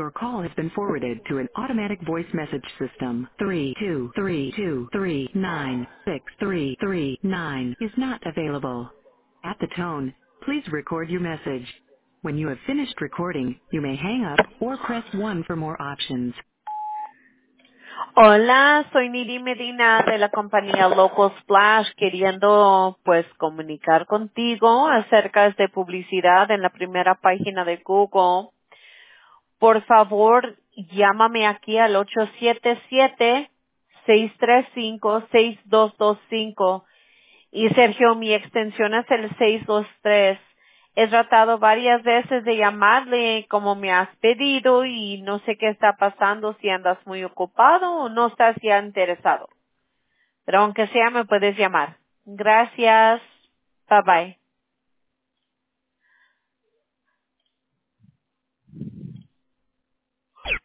Your call has been forwarded to an automatic voice message system. 32323963339 is not available. At the tone, please record your message. When you have finished recording, you may hang up or press 1 for more options. Hola, soy Niri Medina de la compañía Local Splash, queriendo pues comunicar contigo acerca de publicidad en la primera página de Google. Por favor, llámame aquí al 877-635-6225. Y Sergio, mi extensión es el 623. He tratado varias veces de llamarle como me has pedido y no sé qué está pasando, si andas muy ocupado o no estás ya interesado. Pero aunque sea, me puedes llamar. Gracias. Bye bye.